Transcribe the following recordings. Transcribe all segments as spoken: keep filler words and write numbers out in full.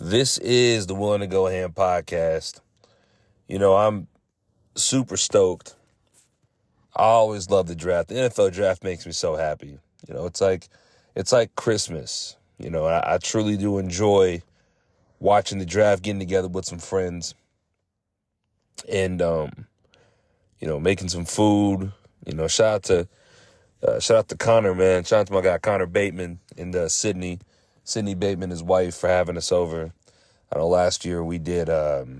This is the Willing to Go Ham podcast. You know, I'm super stoked. I always love the draft. The N F L draft makes me so happy. You know, it's like it's like Christmas. You know, I, I truly do enjoy watching the draft, getting together with some friends, and um, you know, making some food. You know, shout out to uh, shout out to Connor, man. Shout out to my guy Connor Bateman and uh, Sydney. Sydney Bateman, his wife, for having us over. I know last year we did, um,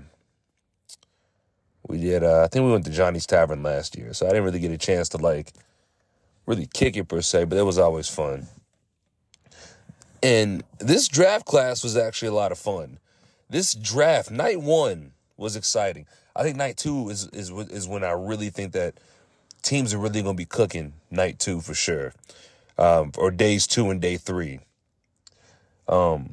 we did, uh, I think we went to Johnny's Tavern last year, so I didn't really get a chance to, like, really kick it per se, but it was always fun. And this draft class was actually a lot of fun. This draft, night one, was exciting. I think night two is is is when I really think that teams are really going to be cooking night two for sure, um, or days two and day three. Um,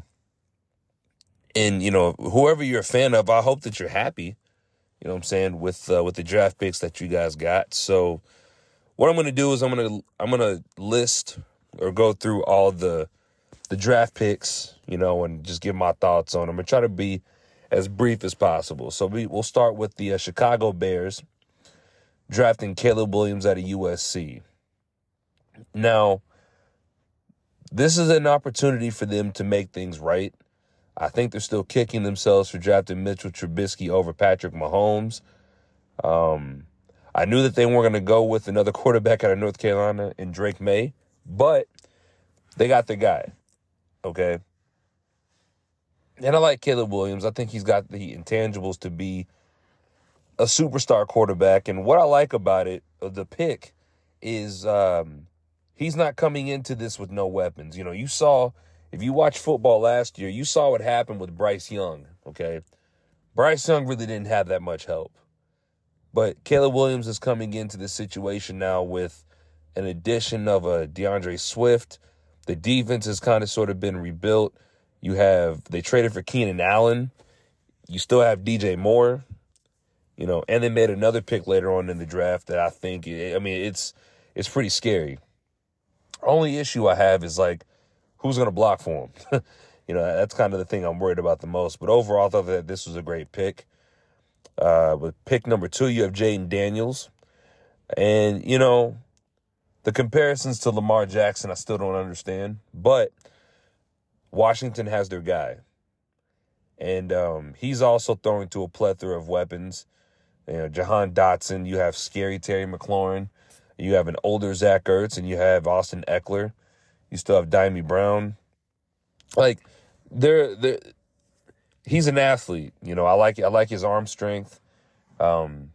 and, you know, whoever you're a fan of, I hope that you're happy, you know what I'm saying, with, uh, with the draft picks that you guys got. So what I'm going to do is I'm going to, I'm going to list or go through all the, the draft picks, you know, and just give my thoughts on them and try to be as brief as possible. So we, we'll start with the uh, Chicago Bears drafting Caleb Williams out of U S C. Now, this is an opportunity for them to make things right. I think they're still kicking themselves for drafting Mitchell Trubisky over Patrick Mahomes. Um, I knew that they weren't going to go with another quarterback out of North Carolina in Drake May, but they got their guy, okay? And I like Caleb Williams. I think he's got the intangibles to be a superstar quarterback. And what I like about it, the pick, is um, he's not coming into this with no weapons. You know, you saw, if you watched football last year, you saw what happened with Bryce Young, okay? Bryce Young really didn't have that much help. But Caleb Williams is coming into this situation now with an addition of a DeAndre Swift. The defense has kind of sort of been rebuilt. You have, they traded for Keenan Allen. You still have D J Moore, you know, and they made another pick later on in the draft that I think, I mean, it's it's pretty scary. Only issue I have is, like, who's going to block for him? You know, that's kind of the thing I'm worried about the most. But overall, I thought that this was a great pick. Uh, with pick number two, you have Jaden Daniels. And, you know, the comparisons to Lamar Jackson, I still don't understand. But Washington has their guy. And um, he's also throwing to a plethora of weapons. You know, Jahan Dotson, you have scary Terry McLaurin. You have an older Zach Ertz, and you have Austin Eckler. You still have Dimey Brown. Like, they're, they're, he's an athlete. You know, I like I like his arm strength. Um,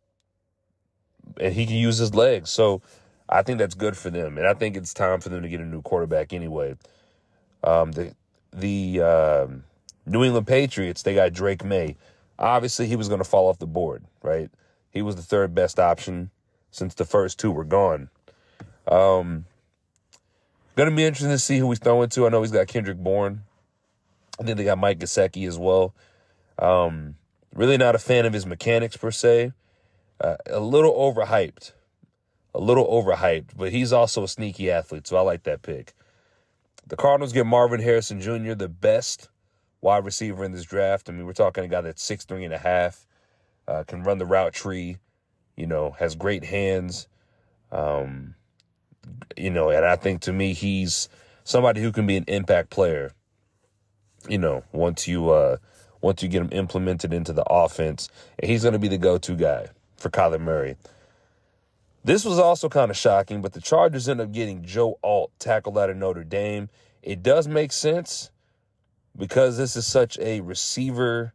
and he can use his legs. So I think that's good for them. And I think it's time for them to get a new quarterback anyway. Um, the the um, New England Patriots, they got Drake May. Obviously, he was going to fall off the board, right? He was the third best option since the first two were gone. Um, going to be interesting to see who he's throwing to. I know he's got Kendrick Bourne. I think they got Mike Gesicki as well. Um, really not a fan of his mechanics per se. Uh, a little overhyped. A little overhyped, but he's also a sneaky athlete, so I like that pick. The Cardinals get Marvin Harrison Junior, the best wide receiver in this draft. I mean, we're talking a guy that's six three and a half, uh, can run the route tree, you know, has great hands. Um, you know, and I think to me he's somebody who can be an impact player, you know, once you uh, once you get him implemented into the offense. And he's going to be the go-to guy for Kyler Murray. This was also kind of shocking, but the Chargers end up getting Joe Alt, tackle out of Notre Dame. It does make sense because this is such a receiver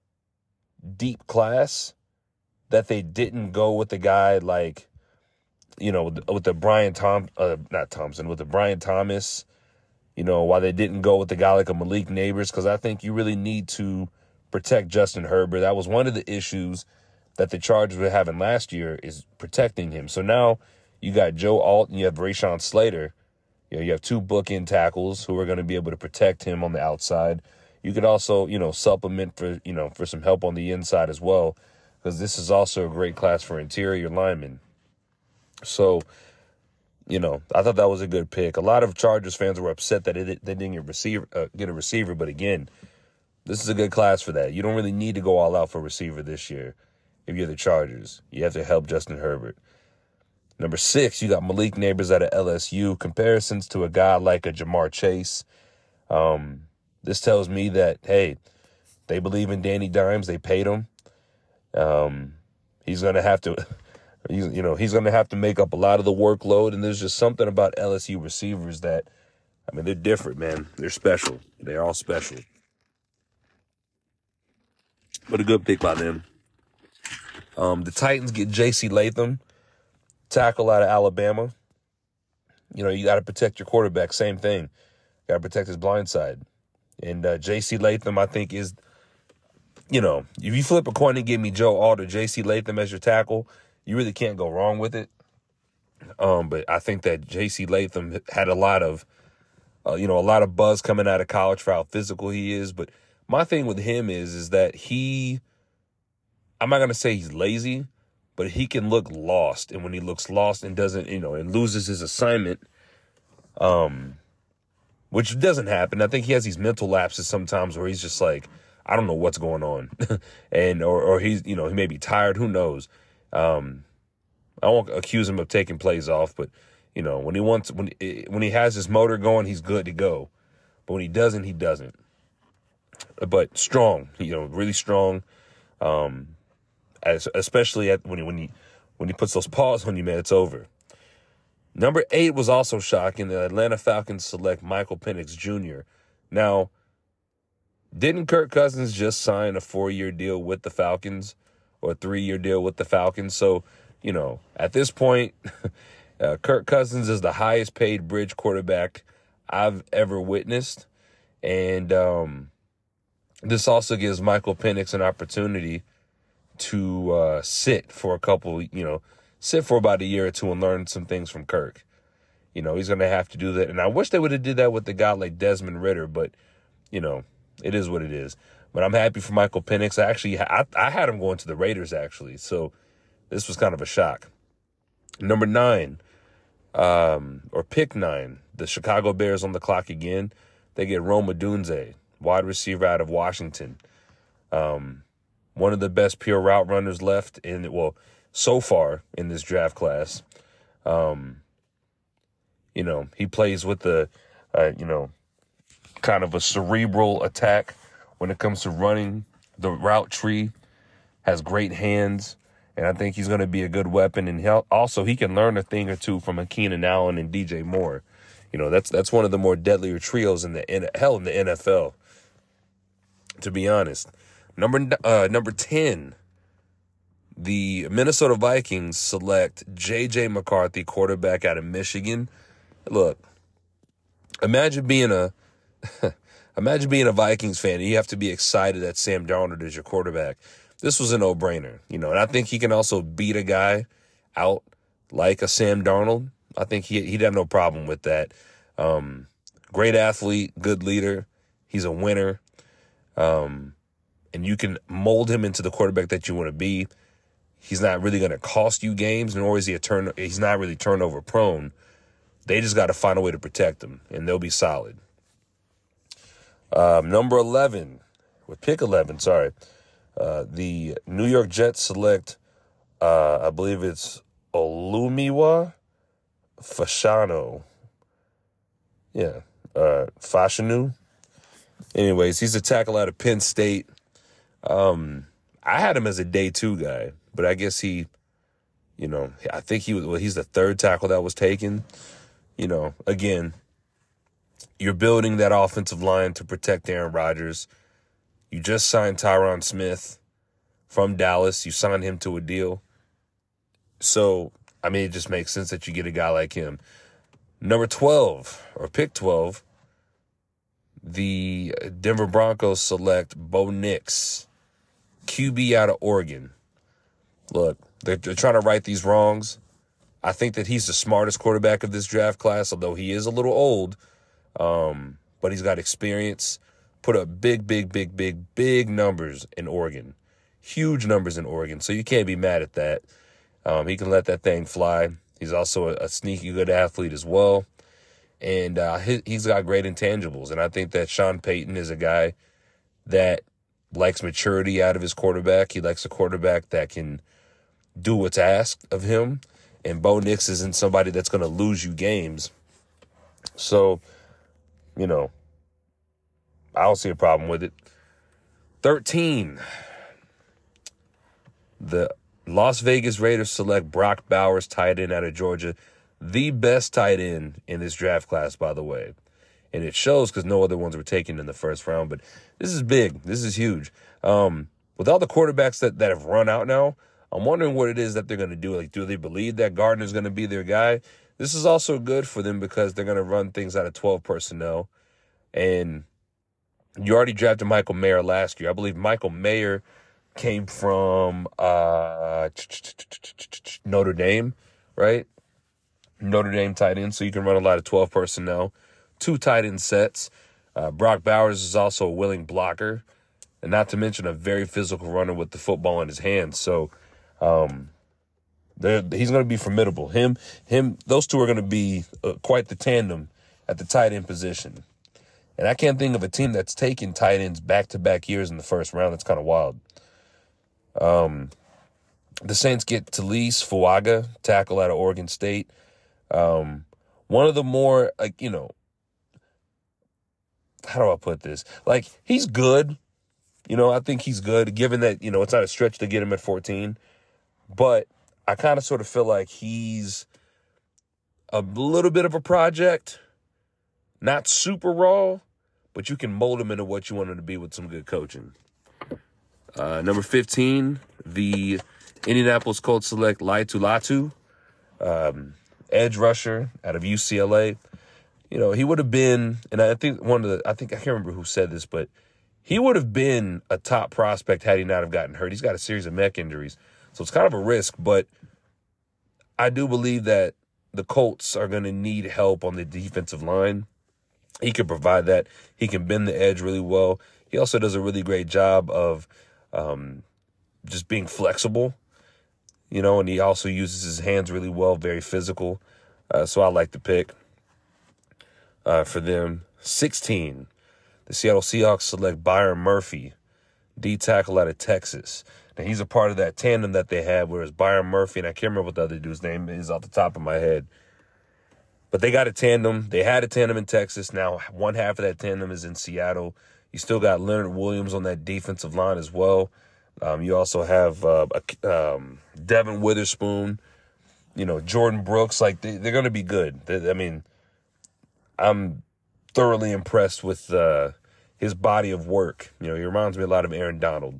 deep class that they didn't go with the guy like, you know, with the, with the Brian Tom, uh, not Thompson, with the Brian Thomas, you know, why they didn't go with the guy like a Malik Neighbors, because I think you really need to protect Justin Herbert. That was one of the issues that the Chargers were having last year, is protecting him. So now you got Joe Alt and you have Rashawn Slater. You know, you have two bookend tackles who are going to be able to protect him on the outside. You could also, you know, supplement for, you know, for some help on the inside as well, because this is also a great class for interior linemen. So, you know, I thought that was a good pick. A lot of Chargers fans were upset that it, they didn't get, receiver, uh, get a receiver, but again, This is a good class for that. You don't really need to go all out for receiver this year if you're the Chargers. You have to help Justin Herbert. Number six, you got Malik Neighbors out of L S U. Comparisons to a guy like a Jamar Chase. Um, this tells me that, hey, they believe in Danny Dimes. They paid him. Um, he's going to have to, he's, you know, he's going to have to make up a lot of the workload. And there's just something about L S U receivers that, I mean, they're different, man. They're special. They're all special. But a good pick by them. Um, the Titans get J C Latham, tackle out of Alabama. You know, you got to protect your quarterback. Same thing. Got to protect his blind side. And uh, J C Latham, I think, is, you know, if you flip a coin and give me Joe Alder, J C Latham as your tackle, you really can't go wrong with it. Um, but I think that J C Latham had a lot of, uh, you know, a lot of buzz coming out of college for how physical he is. But my thing with him is, is that he, I'm not going to say he's lazy, but he can look lost. And when he looks lost and doesn't, you know, and loses his assignment, um, which doesn't happen. I think he has these mental lapses sometimes where he's just like, I don't know what's going on. and, or, or he's, you know, he may be tired. Who knows? Um, I won't accuse him of taking plays off, but, you know, when he wants, when, when he has his motor going, he's good to go. But when he doesn't, he doesn't. But strong, you know, really strong. Um, as, especially at when he, when he, when he puts those paws on you, man, it's over. Number eight was also shocking. The Atlanta Falcons select Michael Penix Junior Now, didn't Kirk Cousins just sign a four-year deal with the Falcons or a three-year deal with the Falcons? So, you know, at this point, uh, Kirk Cousins is the highest-paid bridge quarterback I've ever witnessed. And um, this also gives Michael Penix an opportunity to uh, sit for a couple, you know, sit for about a year or two and learn some things from Kirk. You know, he's going to have to do that. And I wish they would have did that with a guy like Desmond Ridder, but, you know, it is what it is. But I'm happy for Michael Penix. I actually, I, I had him going to the Raiders, actually. So this was kind of a shock. Number nine, um, or pick nine, the Chicago Bears on the clock again. They get Rome Odunze, wide receiver out of Washington. Um, one of the best pure route runners left in, well, so far in this draft class. Um, you know, he plays with the, uh, you know, kind of a cerebral attack when it comes to running the route tree, has great hands, and I think he's going to be a good weapon. And he'll, also, he can learn a thing or two from a Keenan Allen and D J Moore. You know, that's that's one of the more deadlier trios in the in, hell in the N F L, to be honest. Number uh, number ten, the Minnesota Vikings select J J McCarthy, quarterback out of Michigan. Look, imagine being a imagine being a Vikings fan. You have to be excited that Sam Darnold is your quarterback. This was a no-brainer, you know, and I think he can also beat a guy out like a Sam Darnold. I think he, he'd have no problem with that. Um, great athlete, good leader. He's a winner. Um, and you can mold him into the quarterback that you want to be. He's not really going to cost you games, nor is he a turn. He's not really turnover prone. They just got to find a way to protect him, and they'll be solid. Um, number eleven, with pick eleven, sorry. Uh, the New York Jets select, uh, I believe it's Olumiwa Fashanu. Yeah, uh, Fashanu. Anyways, he's a tackle out of Penn State. Um, I had him as a day two guy, but I guess he, you know, I think he was, well, he's the third tackle that was taken. You know, again, you're building that offensive line to protect Aaron Rodgers. You just signed Tyron Smith from Dallas. You signed him to a deal. So, I mean, it just makes sense that you get a guy like him. Number twelve, or pick twelve, the Denver Broncos select Bo Nix, Q B out of Oregon. Look, they're, they're trying to right these wrongs. I think that he's the smartest quarterback of this draft class, although he is a little old. Um, but he's got experience. Put up big, big, big, big, big numbers in Oregon. Huge numbers in Oregon. So you can't be mad at that. Um, he can let that thing fly. He's also a, a sneaky good athlete as well. And uh, he, he's got great intangibles. And I think that Sean Payton is a guy that likes maturity out of his quarterback. He likes a quarterback that can do what's asked of him. And Bo Nix isn't somebody that's going to lose you games. So, you know, I don't see a problem with it. thirteen. The Las Vegas Raiders select Brock Bowers, tight end out of Georgia. The best tight end in this draft class, by the way. And it shows because no other ones were taken in the first round. But this is big. This is huge. Um, with all the quarterbacks that, that have run out now, I'm wondering what it is that they're going to do. Like, do they believe that Gardner's going to be their guy? This is also good for them because they're going to run things out of twelve personnel. And you already drafted Michael Mayer last year. I believe Michael Mayer came from uh, Notre Dame, right? Notre Dame tight end, so you can run a lot of twelve personnel. Two tight end sets. Uh, Brock Bowers is also a willing blocker, and not to mention a very physical runner with the football in his hands. So um, he's going to be formidable. Him, him, those two are going to be uh, quite the tandem at the tight end position. And I can't think of a team that's taken tight ends back-to-back years in the first round. That's kind of wild. Um, the Saints get Talise Fuaga, tackle out of Oregon State. Um, one of the more, like, you know, how do I put this? Like, he's good. You know, I think he's good, given that, you know, it's not a stretch to get him at fourteen. But I kind of sort of feel like he's a little bit of a project. Not super raw, but you can mold him into what you want him to be with some good coaching. Uh, number fifteen, the Indianapolis Colts select Laiatu Latu, um, edge rusher out of U C L A. You know, he would have been, and I think one of the, I think, I can't remember who said this, but he would have been a top prospect had he not have gotten hurt. He's got a series of neck injuries, so it's kind of a risk, but I do believe that the Colts are going to need help on the defensive line. He can provide that. He can bend the edge really well. He also does a really great job of um, just being flexible, you know, and he also uses his hands really well, very physical. Uh, so I like the pick uh, for them. sixteen, the Seattle Seahawks select Byron Murphy, D-tackle out of Texas. Now, he's a part of that tandem that they had, whereas Byron Murphy, and I can't remember what the other dude's name is off the top of my head, but they got a tandem. They had a tandem in Texas. Now one half of that tandem is in Seattle. You still got Leonard Williams on that defensive line as well. Um, you also have uh, a, um, Devin Witherspoon, you know, Jordan Brooks. Like, they, they're going to be good. They, I mean, I'm thoroughly impressed with uh, his body of work. You know, he reminds me a lot of Aaron Donald.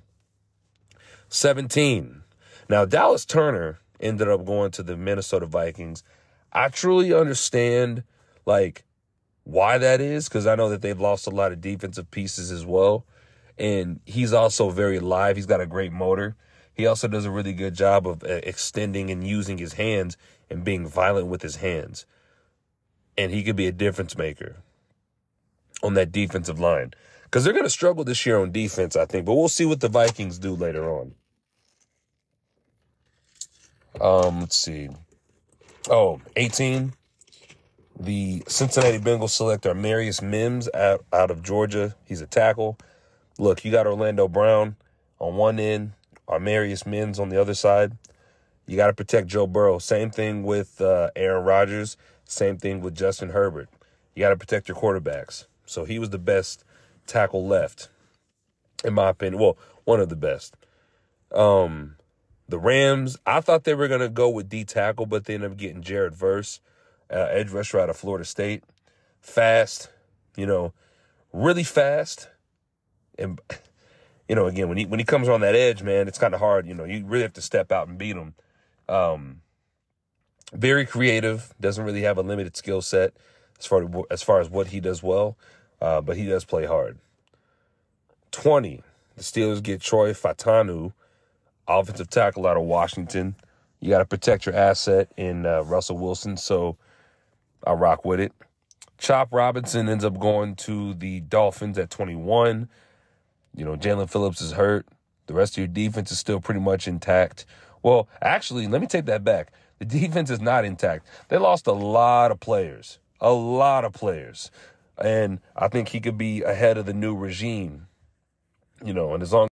seventeen. Now, Dallas Turner ended up going to the Minnesota Vikings. I truly understand, like, why that is, because I know that they've lost a lot of defensive pieces as well. And he's also very live. He's got a great motor. He also does a really good job of uh, extending and using his hands and being violent with his hands. And he could be a difference maker on that defensive line, because they're going to struggle this year on defense, I think. But we'll see what the Vikings do later on. Um, let's see. Oh, eighteen. The Cincinnati Bengals select Armarius Mims out, out of Georgia. He's a tackle. Look, you got Orlando Brown on one end, Armarius Mims on the other side. You got to protect Joe Burrow. Same thing with uh, Aaron Rodgers. Same thing with Justin Herbert. You got to protect your quarterbacks. So he was the best tackle left, in my opinion. Well, one of the best. Um, the Rams, I thought they were going to go with D-tackle, but they ended up getting Jared Verse, uh, edge rusher out of Florida State. Fast, you know, really fast. And, you know, again, when he when he comes on that edge, man, it's kind of hard. You know, you really have to step out and beat him. Um, very creative. Doesn't really have a limited skill set as far as far as what he does well, uh, but he does play hard. twenty, the Steelers get Troy Fautanu, offensive tackle out of Washington. You got to protect your asset in uh, Russell Wilson, so I rock with it. Chop Robinson ends up going to the Dolphins at twenty-one. You know, Jalen Phillips is hurt. The rest of your defense is still pretty much intact. Well, actually, let me take that back. The defense is not intact. They lost a lot of players, a lot of players. And I think he could be ahead of the new regime You know, and as long